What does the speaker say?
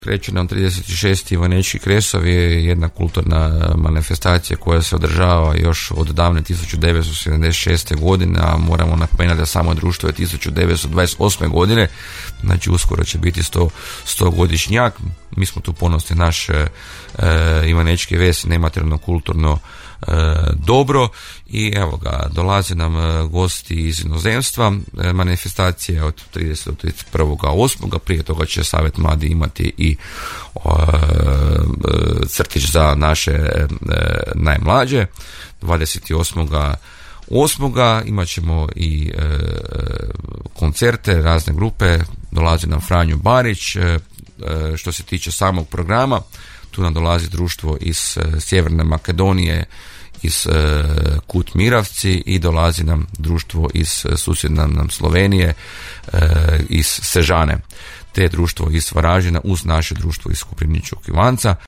Kreće nam 36. Ivanečki Kresov je jedna kulturna manifestacija koja se održava još od davne 1976. godine, a moramo napomenuti da samo društvo je 1928. godine, znači uskoro će biti 100 godišnjak. Mi smo tu ponosni, naš Ivanečki ves, nematerijalno kulturno dobro, i evo ga, dolaze nam gosti iz inozemstva. Manifestacija od 30. do 31.8. Prije toga će Savjet mladi imati i crtić za naše najmlađe. 28.8. imat ćemo i koncerte, razne grupe. Dolazi nam Franjo Barić. Što se tiče samog programa, tu nam dolazi društvo iz Sjeverne Makedonije, iz Kut Miravci, i dolazi nam društvo iz susjedne nam Slovenije, iz Sežane, te društvo iz Varaždina uz naše društvo iz Koprivničkog Ivanca.